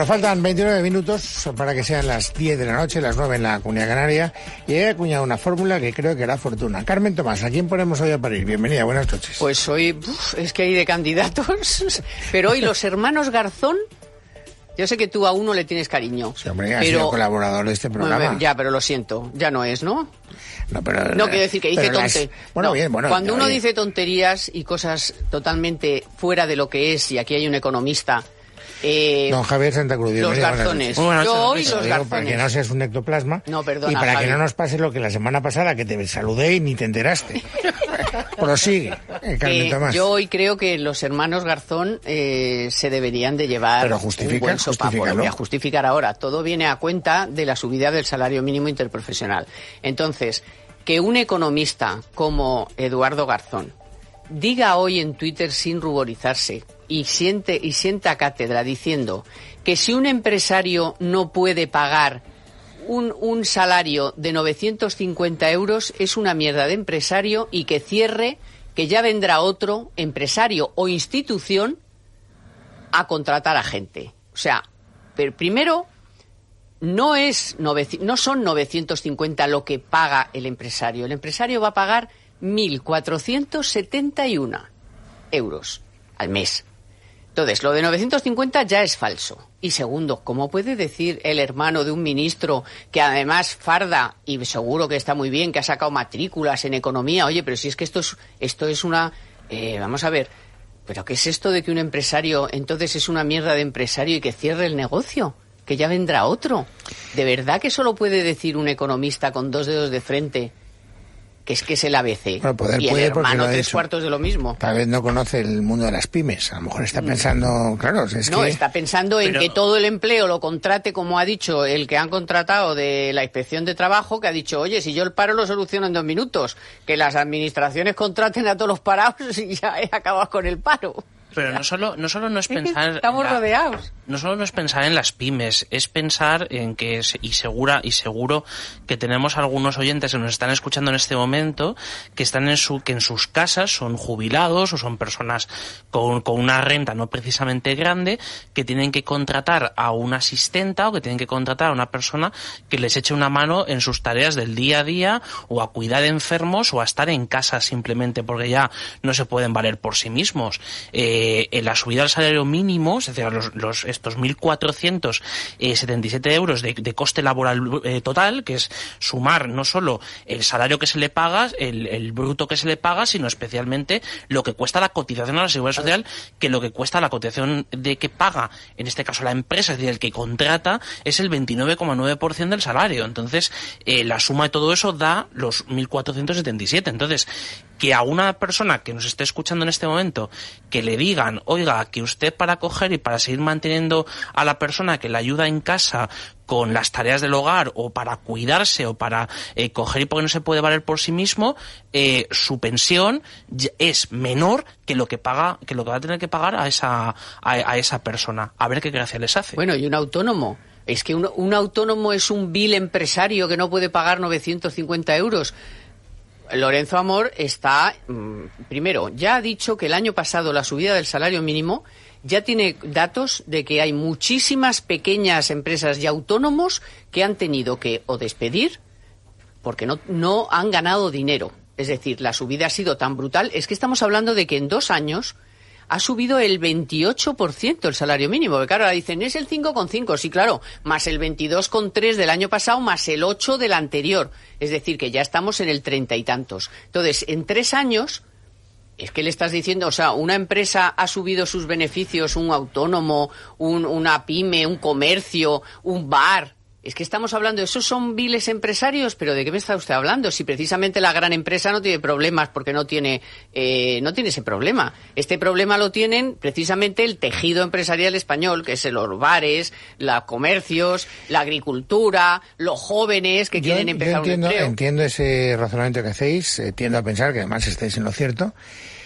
faltan 29 minutos para que sean las 10 de la noche, las 9 en la Comunidad Canaria, y he acuñado una fórmula que creo que hará fortuna. Carmen Tomás, ¿a quién ponemos hoy a parir? Bienvenida, buenas noches. Pues hoy, es que hay de candidatos, pero hoy los hermanos Garzón. Yo sé que tú a uno le tienes cariño. Sí, hombre, ha sido colaborador de este programa. Ya, pero lo siento, ya no es, ¿no? No, pero... No, quiero decir que dice tonterías. Bueno, no, bien, bueno... Cuando uno dice tonterías y cosas totalmente fuera de lo que es, y aquí hay un economista... Don Javier Santa Cruz. Los Garzones. Yo y los Garzones. Para que no seas un ectoplasma. No, perdona, y para Javi. que no nos pase lo que la semana pasada, que te saludé y ni te enteraste. Prosigue, Carmen Tomás. Yo hoy creo que los hermanos Garzón se deberían de llevar Pero un buen sopapo. Lo voy a justificar ahora. Todo viene a cuenta de la subida del salario mínimo interprofesional. Entonces, que un economista como Eduardo Garzón diga hoy en Twitter sin ruborizarse y sienta cátedra diciendo que si un empresario no puede pagar un salario de 950 euros es una mierda de empresario y que cierre, que ya vendrá otro empresario o institución a contratar a gente. O sea, pero primero, no son 950 lo que paga el empresario. El empresario va a pagar 1.471 euros al mes. Entonces, lo de 950 ya es falso. Y segundo, ¿cómo puede decir el hermano de un ministro que además farda, y seguro que está muy bien, que ha sacado matrículas en economía? Oye, pero si es que esto es una... vamos a ver, ¿pero qué es esto de que un empresario entonces es una mierda de empresario y que cierre el negocio? Que ya vendrá otro. ¿De verdad que solo puede decir un economista con dos dedos de frente que es el ABC? Bueno, y el hermano tres cuartos de lo mismo. Tal vez no conoce el mundo de las pymes. A lo mejor está pensando, claro, está pensando en que todo el empleo lo contrate, como ha dicho el que han contratado de la Inspección de Trabajo, que ha dicho, oye, si yo el paro lo soluciono en 2 minutos, que las administraciones contraten a todos los parados y ya he acabado con el paro. Pero no solo no es pensar... Estamos rodeados. No solo no es pensar en las pymes, es pensar en que, y seguro que tenemos algunos oyentes que nos están escuchando en este momento, que están en sus casas son jubilados o son personas con una renta no precisamente grande, que tienen que contratar a una asistenta o que tienen que contratar a una persona que les eche una mano en sus tareas del día a día, o a cuidar de enfermos, o a estar en casa simplemente porque ya no se pueden valer por sí mismos. En la subida del salario mínimo, es decir, estos 1.477 euros de coste laboral total, que es sumar no solo el salario que se le paga, el bruto que se le paga, sino especialmente lo que cuesta la cotización a la Seguridad Social, que lo que cuesta la cotización de que paga, en este caso la empresa, es decir, el que contrata, es el 29,9% del salario. Entonces, la suma de todo eso da los 1.477. Entonces, que a una persona que nos esté escuchando en este momento, que le digan, oiga, que usted para coger y para seguir manteniendo a la persona que le ayuda en casa con las tareas del hogar, o para cuidarse, o para coger y porque no se puede valer por sí mismo, su pensión es menor que lo que va a tener que pagar a esa persona. A ver qué gracia les hace. Bueno, y un autónomo. Es que un autónomo es un vil empresario que no puede pagar 950 euros. Lorenzo Amor está, primero, ya ha dicho que el año pasado la subida del salario mínimo ya tiene datos de que hay muchísimas pequeñas empresas y autónomos que han tenido que o despedir porque no han ganado dinero. Es decir, la subida ha sido tan brutal. Es que estamos hablando de que en 2 años ha subido el 28% el salario mínimo. Porque claro, ahora dicen, es el 5,5. Sí, claro, más el 22,3 del año pasado, más el 8 del anterior. Es decir, que ya estamos en el 30 y tantos. Entonces, en 3 años, es que le estás diciendo, o sea, una empresa ha subido sus beneficios, un autónomo, una pyme, un comercio, un bar. Es que estamos hablando, esos son viles empresarios, pero ¿de qué me está usted hablando? Si precisamente la gran empresa no tiene problemas porque no tiene ese problema. Este problema lo tienen precisamente el tejido empresarial español, que es los bares, los comercios, la agricultura, los jóvenes que quieren empezar un empleo. Entiendo ese razonamiento que hacéis, tiendo a pensar que además estáis en lo cierto.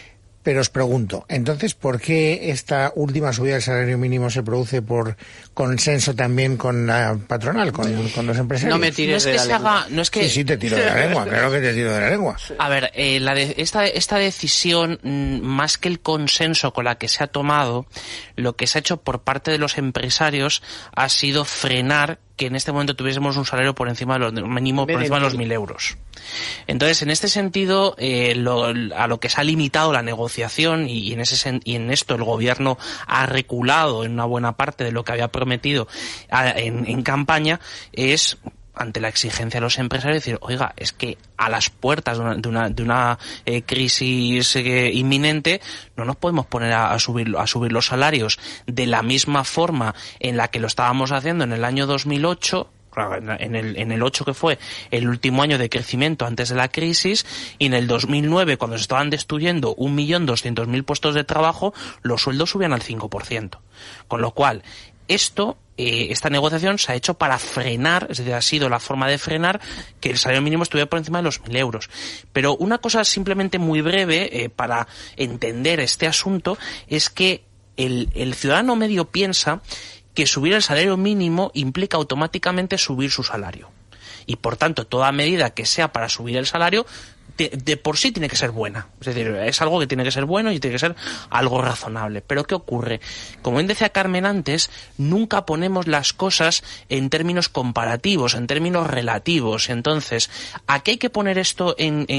Pero os pregunto, entonces, ¿por qué esta última subida del salario mínimo se produce por consenso también con la patronal, con los empresarios? No me tires de la lengua. Sí, te tiro de la lengua, claro que te tiro de la lengua. A ver, esta decisión, más que el consenso con la que se ha tomado, lo que se ha hecho por parte de los empresarios ha sido frenar que en este momento tuviésemos un salario por encima de los mínimo, por encima de los 1.000 euros. Entonces, en este sentido, a lo que se ha limitado la negociación y en esto el gobierno ha reculado en una buena parte de lo que había prometido en campaña, es ante la exigencia de los empresarios decir, oiga, es que a las puertas de una crisis inminente no nos podemos poner a subir los salarios de la misma forma en la que lo estábamos haciendo en el año 2008, en el 8 que fue el último año de crecimiento antes de la crisis, y en el 2009 cuando se estaban destruyendo 1.200.000 puestos de trabajo, los sueldos subían al 5%. Con lo cual, esta negociación se ha hecho para frenar, es decir, ha sido la forma de frenar que el salario mínimo estuviera por encima de los 1.000 euros. Pero una cosa simplemente muy breve para entender este asunto es que el ciudadano medio piensa que subir el salario mínimo implica automáticamente subir su salario. Y por tanto, toda medida que sea para subir el salario de por sí tiene que ser buena. Es decir, es algo que tiene que ser bueno y tiene que ser algo razonable. Pero ¿qué ocurre? Como bien decía Carmen antes, nunca ponemos las cosas en términos comparativos, en términos relativos. Entonces, ¿a qué hay que poner esto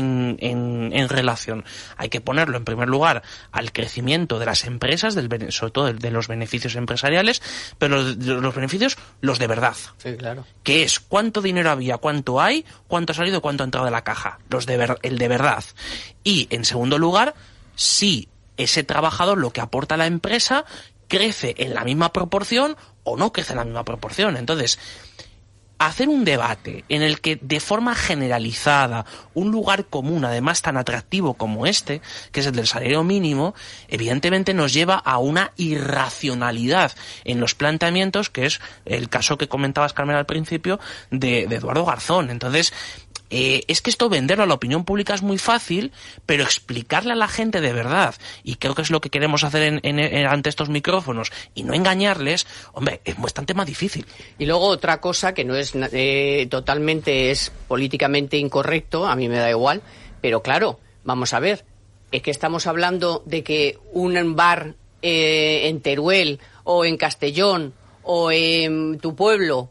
en relación? Hay que ponerlo, en primer lugar, al crecimiento de las empresas, sobre todo de los beneficios empresariales, pero los beneficios, los de verdad. Sí, claro. Que es cuánto dinero había, cuánto hay, cuánto ha salido, cuánto ha entrado de la caja. El de verdad. Y, en segundo lugar, si ese trabajador, lo que aporta a la empresa, crece en la misma proporción o no crece en la misma proporción. Entonces, hacer un debate en el que de forma generalizada, un lugar común, además tan atractivo como este, que es el del salario mínimo, evidentemente nos lleva a una irracionalidad en los planteamientos, que es el caso que comentabas, Carmen, al principio, de Eduardo Garzón. Entonces, es que esto venderlo a la opinión pública es muy fácil, pero explicarle a la gente de verdad, y creo que es lo que queremos hacer ante estos micrófonos, y no engañarles, hombre, es bastante más difícil. Y luego otra cosa que no es totalmente, es políticamente incorrecto, a mí me da igual, pero claro, vamos a ver, es que estamos hablando de que un bar en Teruel o en Castellón o en tu pueblo,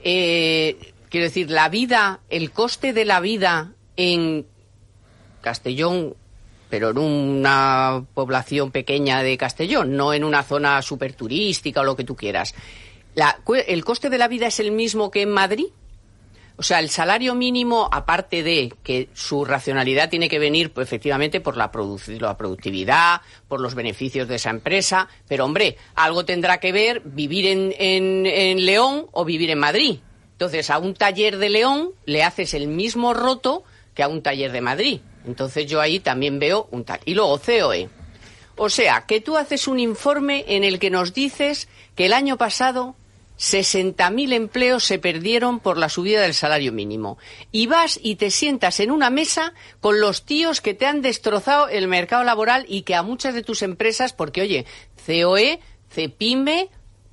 quiero decir, el coste de la vida en Castellón, pero en una población pequeña de Castellón, no en una zona súper turística o lo que tú quieras. ¿El coste de la vida es el mismo que en Madrid? O sea, el salario mínimo, aparte de que su racionalidad tiene que venir, pues, efectivamente, por la productividad, por los beneficios de esa empresa, pero, hombre, algo tendrá que ver vivir en León o vivir en Madrid. Entonces, a un taller de León le haces el mismo roto que a un taller de Madrid. Entonces, yo ahí también veo un tal. Y luego, COE. O sea, que tú haces un informe en el que nos dices que el año pasado 60.000 empleos se perdieron por la subida del salario mínimo. Y vas y te sientas en una mesa con los tíos que te han destrozado el mercado laboral y que a muchas de tus empresas, porque, oye, COE, CEPIME,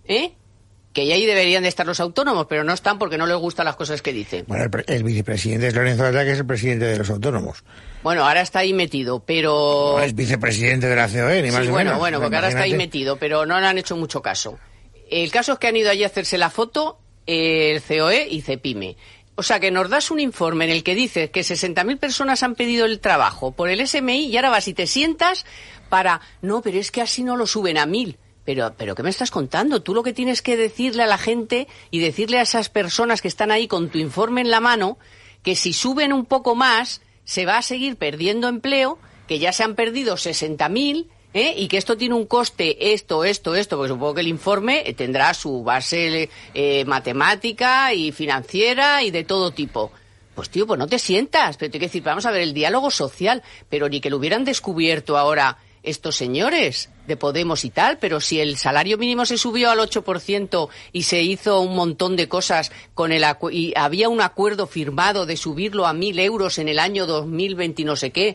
que ahí deberían de estar los autónomos, pero no están porque no les gustan las cosas que dice. Bueno, el vicepresidente es Lorenzo Aldea, que es el presidente de los autónomos. Bueno, ahora está ahí metido, pero... No es vicepresidente de la COE, ni más ni menos. Bueno, porque ahora está ahí metido, pero no le han hecho mucho caso. El caso es que han ido allí a hacerse la foto el COE y CEPIME. O sea, que nos das un informe en el que dices que 60.000 personas han pedido el trabajo por el SMI y ahora vas y te sientas para... No, pero es que así no lo suben a 1.000. Pero ¿qué me estás contando? Tú lo que tienes que decirle a la gente y decirle a esas personas que están ahí con tu informe en la mano, que si suben un poco más, se va a seguir perdiendo empleo, que ya se han perdido 60.000, y que esto tiene un coste, esto, porque supongo que el informe tendrá su base matemática y financiera y de todo tipo. Pues tío, pues no te sientas, pero te quiero decir, vamos a ver, el diálogo social, pero ni que lo hubieran descubierto ahora estos señores de Podemos y tal, pero si el salario mínimo se subió al 8% y se hizo un montón de cosas y había un acuerdo firmado de subirlo a 1.000 euros en el año 2020 y no sé qué,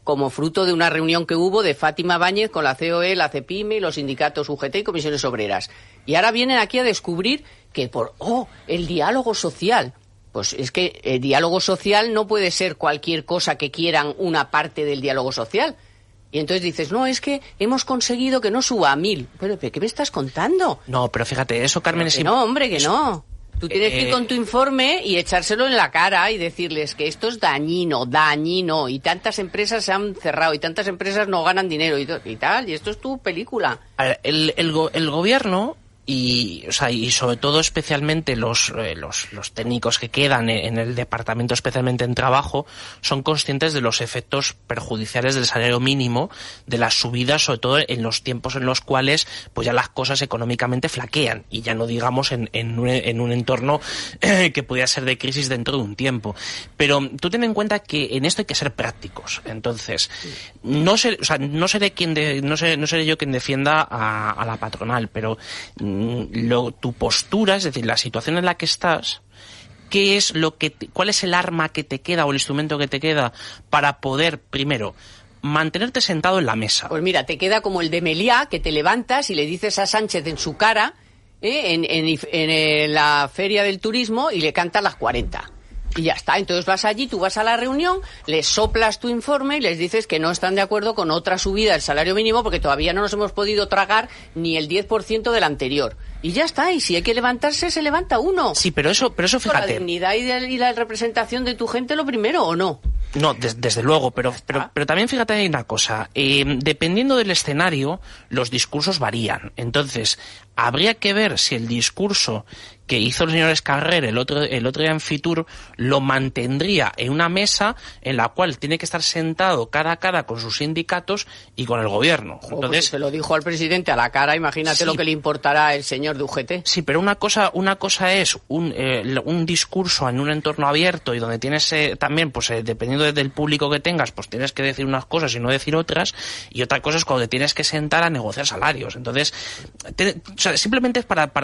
como fruto de una reunión que hubo de Fátima Báñez con la COE, la CEPIME, los sindicatos UGT y comisiones obreras. Y ahora vienen aquí a descubrir que el diálogo social. Pues es que el diálogo social no puede ser cualquier cosa que quieran una parte del diálogo social. Y entonces dices, no, es que hemos conseguido que no suba a 1.000. ¿Pero qué me estás contando? No, pero fíjate, eso, Carmen, es... No, hombre, que no. Tú tienes que ir con tu informe y echárselo en la cara y decirles que esto es dañino, y tantas empresas se han cerrado, y tantas empresas no ganan dinero, y tal, y esto es tu película. El gobierno... Y sobre todo especialmente los técnicos que quedan en el departamento, especialmente en trabajo, son conscientes de los efectos perjudiciales del salario mínimo, de las subidas, sobre todo en los tiempos en los cuales pues ya las cosas económicamente flaquean, y ya no digamos en un entorno que pudiera ser de crisis dentro de un tiempo. Pero tú ten en cuenta que en esto hay que ser prácticos. Entonces, no seré yo quien defienda a la patronal, pero tu postura, es decir, la situación en la que estás, ¿cuál es el arma que te queda o el instrumento que te queda para poder, primero, mantenerte sentado en la mesa? Pues mira, te queda como el de Meliá, que te levantas y le dices a Sánchez en su cara, en la feria del turismo, y le cantas las 40. Y ya está, entonces vas allí, tú vas a la reunión, les soplas tu informe y les dices que no están de acuerdo con otra subida del salario mínimo porque todavía no nos hemos podido tragar ni el 10% del anterior. Y ya está, y si hay que levantarse, se levanta uno. Sí, pero eso fíjate. La dignidad y la representación de tu gente lo primero, ¿o no? No, desde luego, pero también fíjate hay una cosa, dependiendo del escenario, los discursos varían. Entonces, habría que ver si el discurso que hizo el señor Escarrer el otro día en Fitur lo mantendría en una mesa en la cual tiene que estar sentado cara a cara con sus sindicatos y con el gobierno. Entonces, pues se lo dijo al presidente a la cara, imagínate sí, lo que le importará el señor de UGT. Sí, pero una cosa es un discurso en un entorno abierto y donde tienes también, pues dependiendo del público que tengas, pues tienes que decir unas cosas y no decir otras, y otra cosa es cuando te tienes que sentar a negociar salarios. Entonces, simplemente es para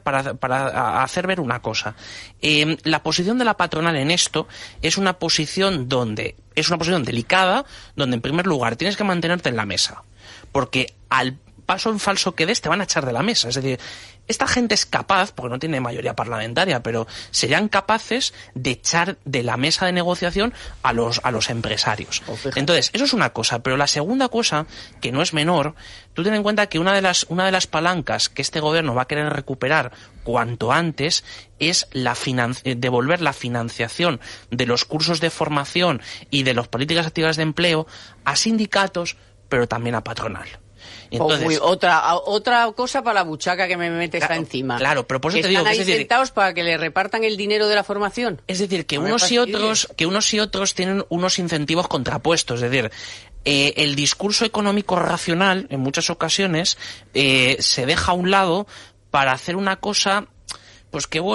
hacer ver una cosa. La posición de la patronal en esto es una posición delicada, donde en primer lugar tienes que mantenerte en la mesa, porque al paso en falso que des te van a echar de la mesa. Es decir, esta gente es capaz, porque no tiene mayoría parlamentaria, pero serían capaces de echar de la mesa de negociación a los empresarios. Entonces, eso es una cosa, pero la segunda cosa, que no es menor, tú ten en cuenta que una de las palancas que este gobierno va a querer recuperar cuanto antes es devolver la financiación de los cursos de formación y de las políticas activas de empleo a sindicatos, pero también a patronal. Entonces, otra cosa para la buchaca que me metes encima. Claro, pero por eso te digo que están ahí sentados para que le repartan el dinero de la formación. Es decir, que unos y otros tienen unos incentivos contrapuestos. Es decir, el discurso económico racional en muchas ocasiones se deja a un lado para hacer una cosa, pues que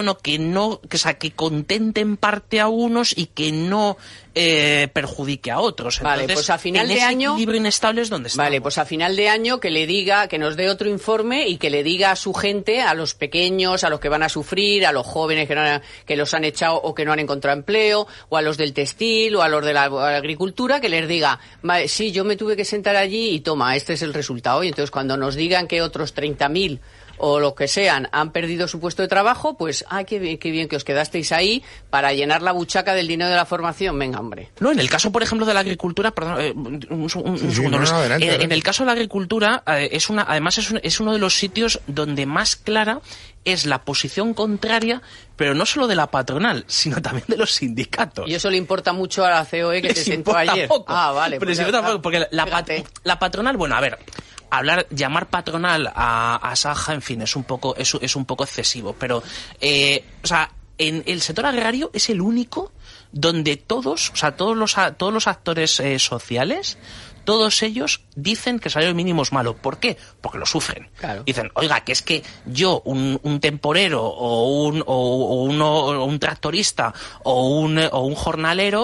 que contente en parte a unos y que no perjudique a otros. Entonces, vale, pues a final de año, ese equilibrio inestable es donde estamos. Vale, pues a final de año que nos dé otro informe y que le diga a su gente, a los pequeños, a los que van a sufrir, a los jóvenes que los han echado o que no han encontrado empleo, o a los del textil, o a los de la agricultura, que les diga, vale, sí, yo me tuve que sentar allí y toma, este es el resultado. Y entonces cuando nos digan que otros 30.000 o los que sean han perdido su puesto de trabajo, pues qué bien que os quedasteis ahí para llenar la buchaca del dinero de la formación. Venga, hombre. No, en el caso, por ejemplo, de la agricultura, perdón, un segundo. Adelante. En el caso de la agricultura, es uno de los sitios donde más clara es la posición contraria, pero no solo de la patronal, sino también de los sindicatos. Y eso le importa mucho a la COE que se sentó ayer. Poco. Vale. Pero pues poco, porque la patronal, bueno, a ver, llamar patronal a Saja, en fin, es un poco excesivo, pero en el sector agrario es el único donde todos los actores sociales, todos ellos dicen que el salario mínimo es malo. ¿Por qué? Porque lo sufren. Claro. Dicen, oiga, que es que yo, un temporero o un tractorista o un jornalero,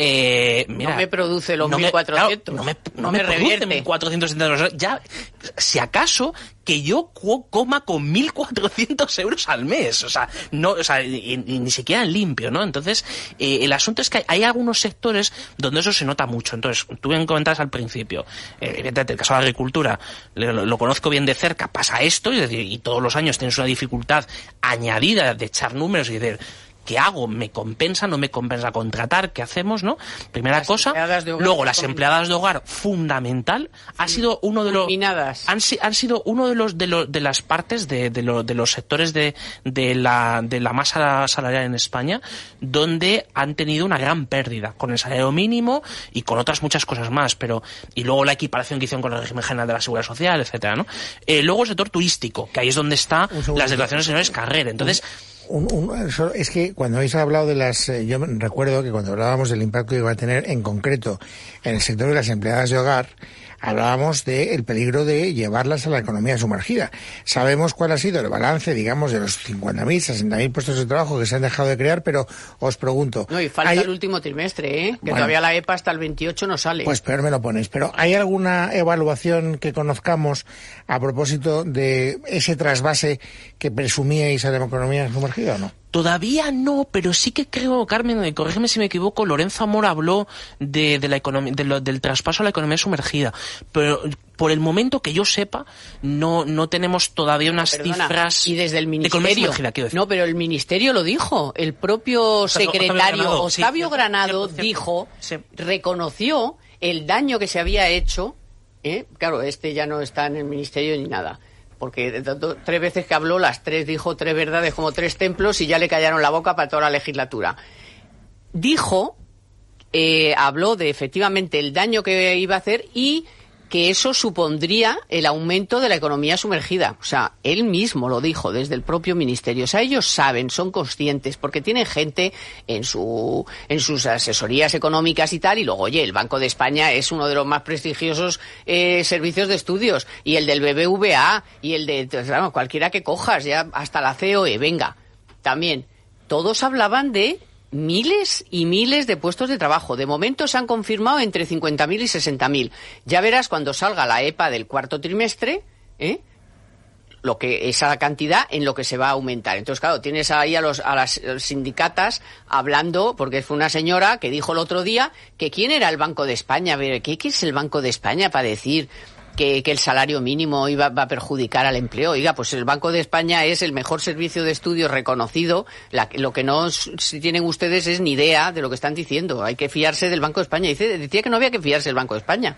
Mira, no me produce los 1.400. No me produce 1.470 euros. Ya, si acaso, que yo coma con 1.400 euros al mes. O sea, ni siquiera en limpio, ¿no? Entonces, el asunto es que hay algunos sectores donde eso se nota mucho. Entonces, tú bien comentabas al principio, evidentemente, el caso de la agricultura, lo conozco bien de cerca, pasa esto, es decir, y todos los años tienes una dificultad añadida de echar números y decir, ¿qué hago? ¿Me compensa? ¿No me compensa contratar? ¿Qué hacemos? ¿No? Primera cosa. Luego, las empleadas de hogar, fundamental. Ha sido uno de los. Han sido uno de las partes de los sectores de la masa salarial en España, donde han tenido una gran pérdida con el salario mínimo y con otras muchas cosas más. Y luego la equiparación que hicieron con el régimen general de la Seguridad Social, etcétera, ¿no? Luego el sector turístico, que ahí es donde está las declaraciones de señores Carrera. Entonces. Es que cuando habéis hablado de yo recuerdo que cuando hablábamos del impacto que iba a tener en concreto en el sector de las empleadas de hogar, hablábamos del peligro de llevarlas a la economía sumergida. Sabemos cuál ha sido el balance, digamos, de los 50.000, 60.000 puestos de trabajo que se han dejado de crear, pero os pregunto... No, y falta el último trimestre, que todavía la EPA hasta el 28 no sale. Pues peor me lo ponéis. Pero ¿hay alguna evaluación que conozcamos a propósito de ese trasvase que presumíais a la economía sumergida o no? Todavía no, pero sí que creo, Carmen, corrígeme si me equivoco, Lorenzo Amor habló de la economía, del traspaso a la economía sumergida, pero por el momento que yo sepa, no tenemos todavía unas cifras. Y desde el ministerio. No, pero el ministerio lo dijo, el propio secretario Octavio Granado dijo, reconoció el daño que se había hecho, claro, ya no está en el ministerio ni nada. Porque 3 veces que habló, las 3 dijo 3 verdades como 3 templos y ya le callaron la boca para toda la legislatura. Habló de efectivamente el daño que iba a hacer y que eso supondría el aumento de la economía sumergida. O sea, él mismo lo dijo desde el propio ministerio. O sea, ellos saben, son conscientes, porque tienen gente en sus asesorías económicas y tal, y luego, oye, el Banco de España es uno de los más prestigiosos servicios de estudios, y el del BBVA, y el de, claro, cualquiera que cojas, ya hasta la COE, venga, también. Todos hablaban de miles y miles de puestos de trabajo. De momento se han confirmado entre 50.000 y 60.000. Ya verás cuando salga la EPA del cuarto trimestre, esa cantidad en lo que se va a aumentar. Entonces, claro, tienes ahí a las sindicatas hablando, porque fue una señora que dijo el otro día que quién era el Banco de España. ¿Qué es el Banco de España para decir que el salario mínimo va a perjudicar al empleo? Oiga, pues el Banco de España es el mejor servicio de estudio reconocido. Lo que no tienen ustedes es ni idea de lo que están diciendo. Hay que fiarse del Banco de España. Decía que no había que fiarse del Banco de España.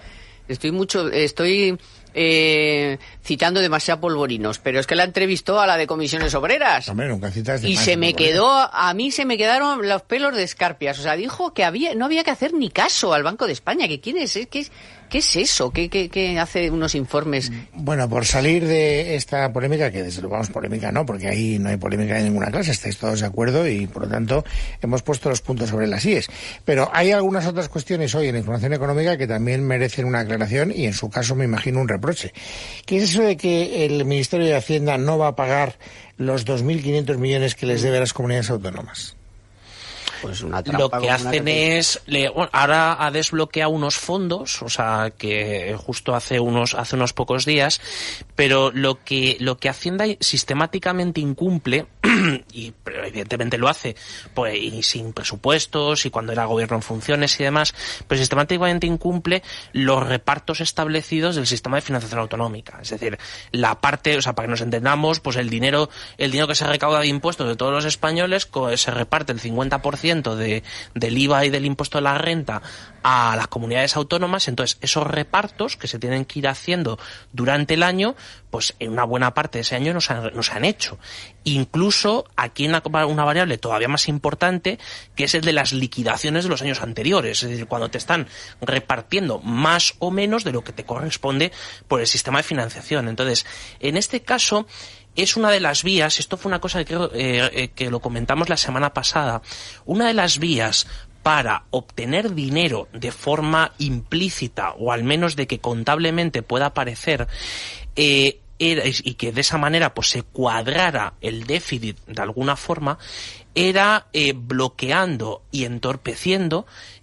Estoy citando demasiado polvorinos, pero es que la entrevistó a la de Comisiones Obreras. Hombre, nunca citas de y a mí se me quedaron los pelos de escarpias. O sea, dijo que no había que hacer ni caso al Banco de España. ¿Que quién es? ¿Qué es eso? ¿Qué hace unos informes? Bueno, por salir de esta polémica, que desde luego polémica no, porque ahí no hay polémica de ninguna clase, estáis todos de acuerdo y por lo tanto hemos puesto los puntos sobre las íes. Pero hay algunas otras cuestiones hoy en la información económica que también merecen una aclaración y en su caso me imagino un reproche. ¿Qué es eso de que el Ministerio de Hacienda no va a pagar los 2.500 millones que les debe a las comunidades autónomas? Pues una trampa. Lo que hacen es, ahora ha desbloqueado unos fondos, o sea, que justo hace unos pocos días, pero lo que Hacienda sistemáticamente incumple, pero evidentemente lo hace, pues, y sin presupuestos, y cuando era gobierno en funciones y demás, pero sistemáticamente incumple los repartos establecidos del sistema de financiación autonómica. Es decir, la parte, o sea, para que nos entendamos, pues el dinero que se recauda de impuestos de todos los españoles, se reparte el 50% del IVA y del impuesto de la renta a las comunidades autónomas. Entonces esos repartos que se tienen que ir haciendo durante el año, pues en una buena parte de ese año no se han hecho. Incluso aquí hay una variable todavía más importante, que es el de las liquidaciones de los años anteriores, es decir, cuando te están repartiendo más o menos de lo que te corresponde por el sistema de financiación. Entonces, en este caso, es una de las vías, esto fue una cosa que lo comentamos la semana pasada, una de las vías para obtener dinero de forma implícita, o al menos de que contablemente pueda aparecer, y que de esa manera pues se cuadrara el déficit de alguna forma, era bloqueando y entorpeciendo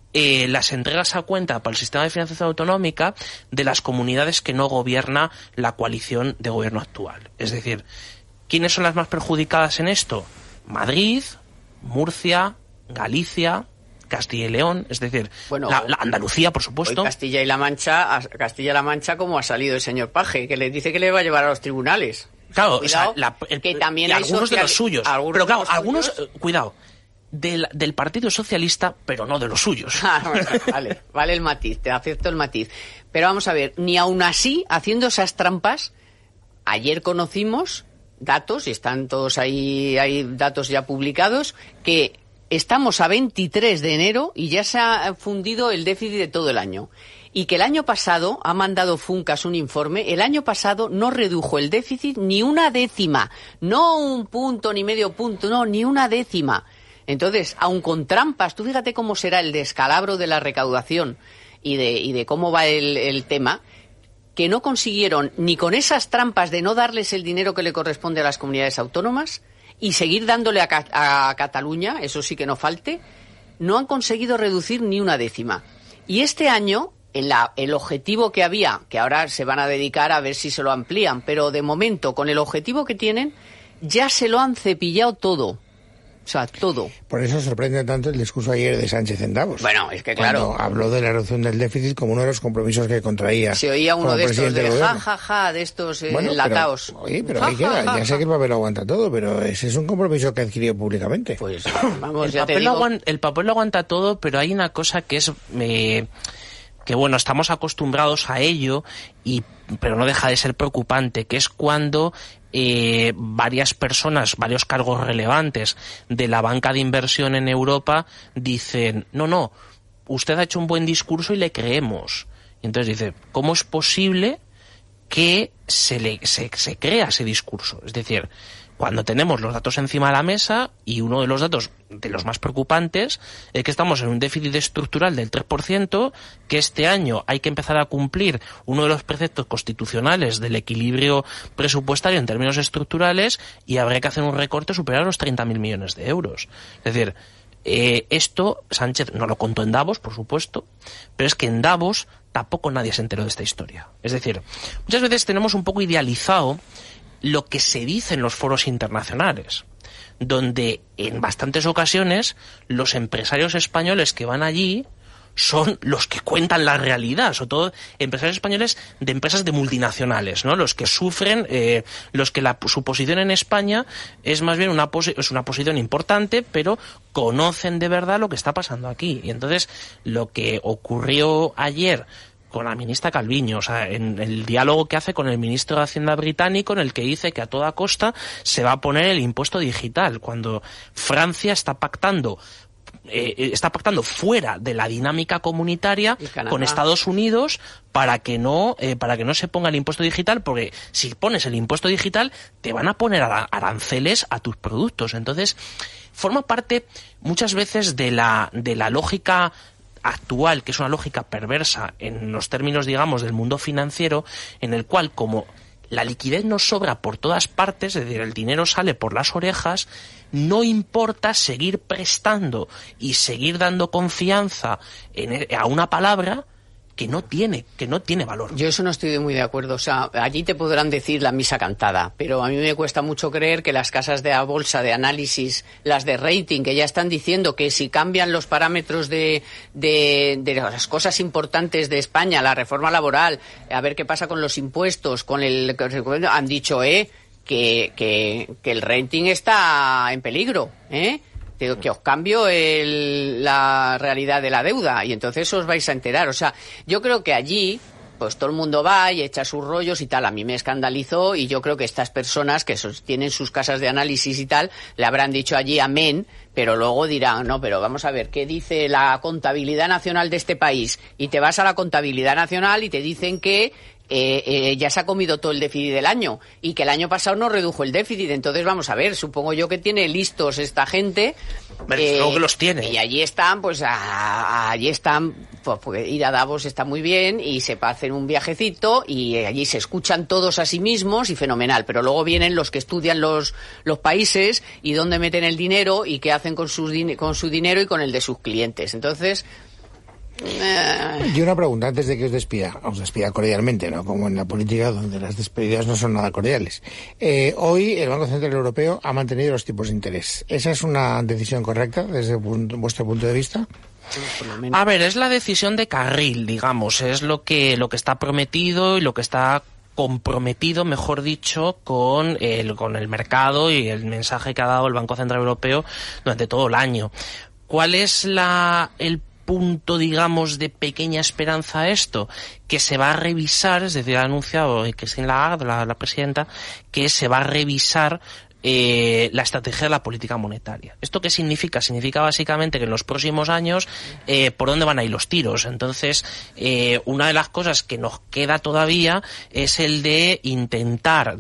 las entregas a cuenta para el sistema de financiación autonómica de las comunidades que no gobierna la coalición de gobierno actual. Es decir, ¿quiénes son las más perjudicadas en esto? Madrid, Murcia, Galicia, Castilla y León, es decir, bueno, la Andalucía, por supuesto. Castilla-La Mancha, como ha salido el señor Paje, que le dice que le va a llevar a los tribunales. Claro, cuidado, o sea, que también y hay algunos de los suyos. Pero claro, algunos, cuidado, del Partido Socialista, pero no de los suyos. Bueno, vale el matiz, te acepto el matiz. Pero vamos a ver, ni aun así, haciendo esas trampas, ayer conocimos datos, y están todos ahí, hay datos ya publicados, que estamos a 23 de enero y ya se ha fundido el déficit de todo el año. Y que el año pasado, ha mandado Funcas un informe, el año pasado no redujo el déficit ni una décima. No un punto ni medio punto, no, ni una décima. Entonces, aun con trampas, tú fíjate cómo será el descalabro de la recaudación y de cómo va el tema, que no consiguieron ni con esas trampas de no darles el dinero que le corresponde a las comunidades autónomas y seguir dándole a Cataluña, eso sí que no falte, no han conseguido reducir ni una décima. Y este año, el objetivo que había, que ahora se van a dedicar a ver si se lo amplían, pero de momento, con el objetivo que tienen, ya se lo han cepillado todo. O sea, todo. Por eso sorprende tanto el discurso ayer de Sánchez en Davos. Bueno, es que claro. Cuando habló de la reducción del déficit como uno de los compromisos que contraía. Se oía uno de estos de ja, de estos enlatados. Pero ahí queda. Ya sé que el papel aguanta todo, pero ese es un compromiso que adquirió públicamente. Pues vamos, el papel lo aguanta todo, pero hay una cosa que es... que bueno, estamos acostumbrados a ello, pero no deja de ser preocupante, que es cuando varias personas, varios cargos relevantes de la banca de inversión en Europa dicen, no, usted ha hecho un buen discurso y le creemos. Y entonces dice, ¿cómo es posible que se crea ese discurso? Es decir, cuando tenemos los datos encima de la mesa, y uno de los datos de los más preocupantes es que estamos en un déficit estructural del 3%, que este año hay que empezar a cumplir uno de los preceptos constitucionales del equilibrio presupuestario en términos estructurales, y habría que hacer un recorte superior a los 30.000 millones de euros. Es decir, esto Sánchez no lo contó en Davos, por supuesto, pero es que en Davos tampoco nadie se enteró de esta historia. Es decir, muchas veces tenemos un poco idealizado lo que se dice en los foros internacionales, donde en bastantes ocasiones los empresarios españoles que van allí son los que cuentan la realidad, sobre todo empresarios españoles de empresas de multinacionales, ¿no? Los que sufren, los que su posición en España es más bien una posición importante, pero conocen de verdad lo que está pasando aquí. Y entonces lo que ocurrió ayer con la ministra Calviño, o sea, en el diálogo que hace con el ministro de Hacienda británico, en el que dice que a toda costa se va a poner el impuesto digital, cuando Francia está pactando fuera de la dinámica comunitaria con Estados Unidos para que no se ponga el impuesto digital, porque si pones el impuesto digital te van a poner aranceles a tus productos. Entonces forma parte muchas veces de la lógica actual, que es una lógica perversa en los términos, digamos, del mundo financiero, en el cual, como la liquidez nos sobra por todas partes, es decir, el dinero sale por las orejas, no importa seguir prestando y seguir dando confianza a una palabra que no tiene valor. Yo eso no estoy muy de acuerdo. O sea, allí te podrán decir la misa cantada, pero a mí me cuesta mucho creer que las casas de la bolsa de análisis, las de rating, que ya están diciendo que si cambian los parámetros de las cosas importantes de España, la reforma laboral, a ver qué pasa con los impuestos, han dicho que el rating está en peligro, que os cambio la realidad de la deuda, y entonces os vais a enterar. O sea, yo creo que allí pues todo el mundo va y echa sus rollos y tal. A mí me escandalizó, y yo creo que estas personas que tienen sus casas de análisis y tal, le habrán dicho allí amén, pero luego dirán, no, pero vamos a ver, ¿qué dice la contabilidad nacional de este país? Y te vas a la contabilidad nacional y te dicen que ya se ha comido todo el déficit del año y que el año pasado no redujo el déficit. Entonces vamos a ver, supongo yo que tiene listos esta gente, luego que los tiene, y allí están, pues ir a Davos está muy bien y se hacen un viajecito y allí se escuchan todos a sí mismos y fenomenal, pero luego vienen los que estudian los países y dónde meten el dinero y qué hacen con su dinero y con el de sus clientes. Entonces Y una pregunta antes de que os despida cordialmente, ¿no? Como en la política donde las despedidas no son nada cordiales. Hoy el Banco Central Europeo ha mantenido los tipos de interés. ¿Esa es una decisión correcta desde vuestro punto de vista? A ver, es la decisión de carril, digamos, es lo que está prometido y lo que está comprometido, mejor dicho, con el mercado y el mensaje que ha dado el Banco Central Europeo durante todo el año. ¿Cuál es el punto, digamos, de pequeña esperanza a esto? Que se va a revisar, es decir, ha anunciado Christine Lagarde, la presidenta, que se va a revisar la estrategia de la política monetaria. ¿Esto qué significa? Significa básicamente que en los próximos años por dónde van a ir los tiros. Entonces, una de las cosas que nos queda todavía es el de intentar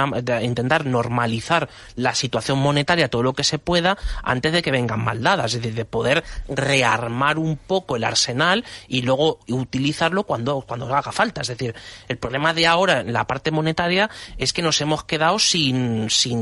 normalizar la situación monetaria todo lo que se pueda antes de que vengan mal dadas, es decir, de poder rearmar un poco el arsenal y luego utilizarlo cuando haga falta. Es decir, el problema de ahora en la parte monetaria es que nos hemos quedado sin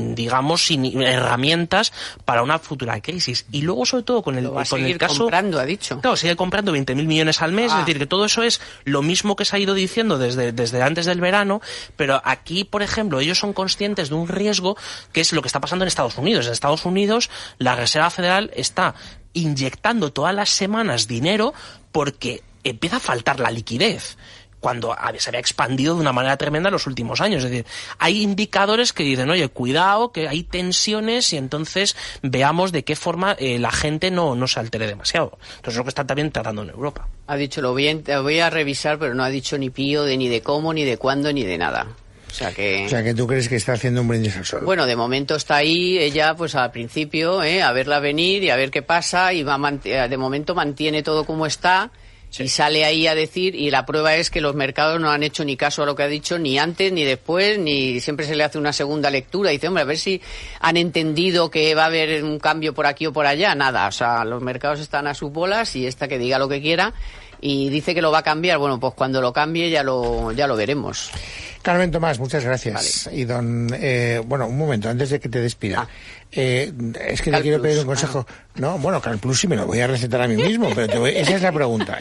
herramientas para una futura crisis. Y luego, sobre todo, con el caso... comprando, ha dicho. Claro, sigue comprando 20.000 millones al mes, es decir, que todo eso es lo mismo que se ha ido diciendo desde antes del verano, pero aquí, por ejemplo, ellos son conscientes de un riesgo que es lo que está pasando en Estados Unidos. En Estados Unidos, la Reserva Federal está inyectando todas las semanas dinero porque empieza a faltar la liquidez, cuando se había expandido de una manera tremenda en los últimos años. Es decir, hay indicadores que dicen, oye, cuidado, que hay tensiones y entonces veamos de qué forma la gente no se altere demasiado. Entonces es lo que están también tratando en Europa. Ha dicho, lo voy a revisar, pero no ha dicho ni pío ni de cómo, ni de cuándo, ni de nada. O sea que tú crees que está haciendo un brindis al sol. Bueno, de momento está ahí ella, pues al principio, a verla venir y a ver qué pasa, y de momento mantiene todo como está. Sí. Y sale ahí a decir, y la prueba es que los mercados no han hecho ni caso a lo que ha dicho, ni antes, ni después, ni siempre se le hace una segunda lectura. Y dice, hombre, a ver si han entendido que va a haber un cambio por aquí o por allá. Nada, o sea, los mercados están a sus bolas y esta que diga lo que quiera. Y dice que lo va a cambiar. Bueno, pues cuando lo cambie ya lo veremos. Carmen Tomás, muchas gracias. Vale. Y un momento, antes de que te despida. Es que te quiero pedir un consejo. No, bueno, CalPlus sí me lo voy a recetar a mí mismo, pero esa es la pregunta.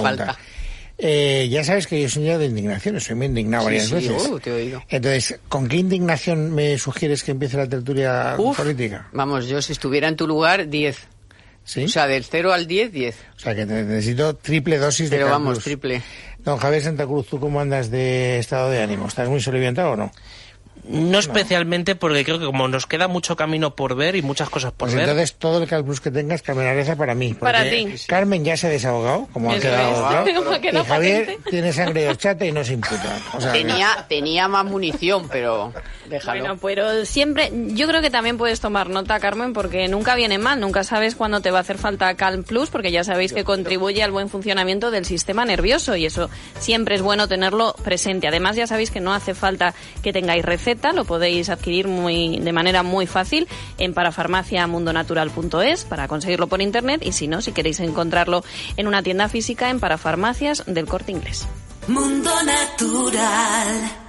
Ya sabes que yo soy de indignación, soy muy indignado varias veces. Te he oído. Entonces, ¿con qué indignación me sugieres que empiece la tertulia política? Vamos, yo si estuviera en tu lugar, 10. ¿Sí? O sea, del 0 al 10, 10. O sea, que necesito triple dosis de CalPlus. Pero vamos, triple. Don Javier Santa Cruz, ¿tú cómo andas de estado de ánimo? ¿Estás muy soliviantado o no? No especialmente, porque creo que como nos queda mucho camino por ver y muchas cosas por ver. Entonces todo el CalPlus que tengas, Carmen Areza, para mí. Para ti. Carmen ya se ha desahogado, como ha quedado claro. Y Javier tiene sangre de horchata y no se imputa. O sea, tenía más munición, pero déjalo. Bueno, pero siempre, yo creo que también puedes tomar nota, Carmen, porque nunca viene mal, nunca sabes cuándo te va a hacer falta CalPlus, porque ya sabéis que contribuye al buen funcionamiento del sistema nervioso y eso siempre es bueno tenerlo presente. Además, ya sabéis que no hace falta que tengáis receta, lo podéis adquirir de manera muy fácil en parafarmaciamundonatural.es para conseguirlo por internet, y si no, si queréis encontrarlo en una tienda física, en Parafarmacias del Corte Inglés. Mundo Natural.